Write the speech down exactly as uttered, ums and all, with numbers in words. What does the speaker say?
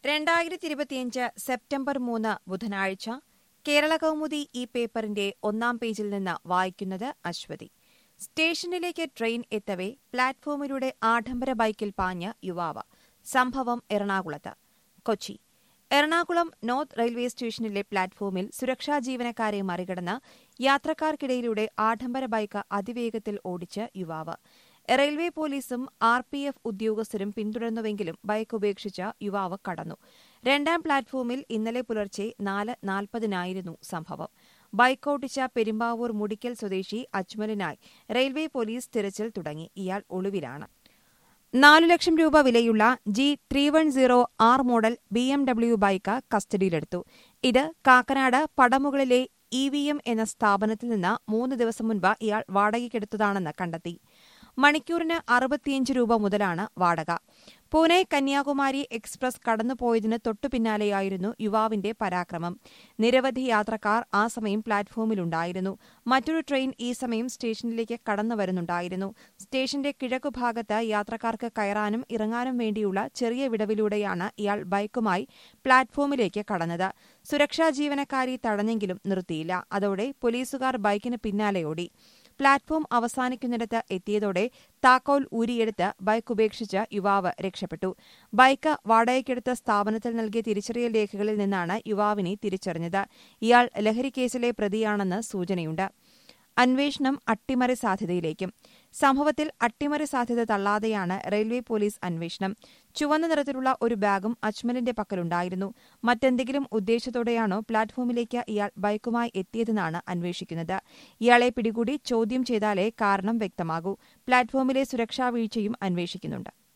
രണ്ടായിരത്തി ഇരുപത്തിയഞ്ച് സെപ്റ്റംബർ മൂന്ന് ബുധനാഴ്ച കേരള കൗമുദി ഈ പേപ്പറിന്റെ ഒന്നാം പേജിൽ നിന്ന് വായിക്കുന്നത് അശ്വതി. സ്റ്റേഷനിലേക്ക് ട്രെയിൻ എത്തവേ പ്ലാറ്റ്ഫോമിലൂടെ ആഡംബര ബൈക്കിൽ പാഞ്ഞ യുവാവ്. സംഭവം എറണാകുളത്ത്. കൊച്ചി എറണാകുളം നോർത്ത് റെയിൽവേ സ്റ്റേഷനിലെ പ്ലാറ്റ്ഫോമിൽ സുരക്ഷാ ജീവനക്കാരെ മറികടന്ന് യാത്രക്കാർക്കിടയിലൂടെ ആഡംബര ബൈക്ക് അതിവേഗത്തിൽ ഓടിച്ച് യുവാവ്. റെയിൽവേ പോലീസും ആർ പി എഫ് ഉദ്യോഗസ്ഥരും പിന്തുടർന്നുവെങ്കിലും ബൈക്ക് ഉപേക്ഷിച്ച യുവാവ് കടന്നു. രണ്ടാം പ്ലാറ്റ്ഫോമിൽ ഇന്നലെ പുലർച്ചെ നാല് നാൽപ്പതിനായിരുന്നു സംഭവം. ബൈക്ക് ഓടിച്ച പെരുമ്പാവൂർ മുടിക്കൽ സ്വദേശി അജ്മലിനായി റെയിൽവേ പോലീസ് തിരച്ചിൽ തുടങ്ങി. ഇയാൾ ഒളിവിലാണ്. നാലു ലക്ഷം രൂപ വിലയുള്ള G three one zero R model B M W bike കസ്റ്റഡിയിലെടുത്തു. ഇത് കാക്കനാട് പടമുകളിലെ ഇ വി എം എന്ന സ്ഥാപനത്തിൽ നിന്ന് മൂന്ന് ദിവസം മുൻപ് ഇയാൾ വാടകയ്ക്കെടുത്തതാണെന്ന് കണ്ടെത്തി. മണിക്കൂറിന് അറുപത്തിയഞ്ച് രൂപ മുതലാണ് വാടക. പൂനെ കന്യാകുമാരി എക്സ്പ്രസ് കടന്നുപോയതിന് തൊട്ടുപിന്നാലെയായിരുന്നു യുവാവിന്റെ പരാക്രമം. നിരവധി യാത്രക്കാർ ആ സമയം പ്ലാറ്റ്ഫോമിലുണ്ടായിരുന്നു. മറ്റൊരു ട്രെയിൻ ഈ സമയം സ്റ്റേഷനിലേക്ക് കടന്നുവരുന്നുണ്ടായിരുന്നു. സ്റ്റേഷന്റെ കിഴക്കുഭാഗത്ത് യാത്രക്കാർക്ക് കയറാനും ഇറങ്ങാനും വേണ്ടിയുള്ള ചെറിയ വിടവിലൂടെയാണ് ഇയാൾ ബൈക്കുമായി പ്ലാറ്റ്ഫോമിലേക്ക് കടന്നത്. സുരക്ഷാ ജീവനക്കാരി തടഞ്ഞെങ്കിലും നിർത്തിയില്ല. അതോടെ പോലീസുകാർ ബൈക്കിന് പിന്നാലെ ഓടി. പ്ലാറ്റ്ഫോം അവസാനിക്കുന്നിടത്ത് എത്തിയതോടെ താക്കോൽ ഊരിയെടുത്ത് ബൈക്ക് ഉപേക്ഷിച്ച് യുവാവ് രക്ഷപ്പെട്ടു. ബൈക്ക് വാടകയ്ക്കെടുത്ത സ്ഥാപനത്തിൽ നൽകിയ തിരിച്ചറിയൽ രേഖകളിൽ നിന്നാണ് യുവാവിനെ തിരിച്ചറിഞ്ഞത്. ഇയാൾ ലഹരിക്കേസിലെ പ്രതിയാണെന്ന് സൂചനയുണ്ട്. അന്വേഷണം അട്ടിമറി സാധ്യതയിലേക്കും. സംഭവത്തിൽ അട്ടിമറി സാധ്യത തള്ളാതെയാണ് റെയിൽവേ പോലീസ് അന്വേഷണം. ചുവന്ന നിറത്തിലുള്ള ഒരു ബാഗും അജ്മലിന്റെ പക്കലുണ്ടായിരുന്നു. മറ്റെന്തെങ്കിലും ഉദ്ദേശത്തോടെയാണോ പ്ലാറ്റ്ഫോമിലേക്ക് ഇയാൾ ബൈക്കുമായി എത്തിയതെന്നാണ് അന്വേഷിക്കുന്നത്. ഇയാളെ പിടികൂടി ചോദ്യം ചെയ്താലേ കാരണം വ്യക്തമാകൂ. പ്ലാറ്റ്ഫോമിലെ സുരക്ഷാ വീഴ്ചയും അന്വേഷിക്കുന്നുണ്ട്.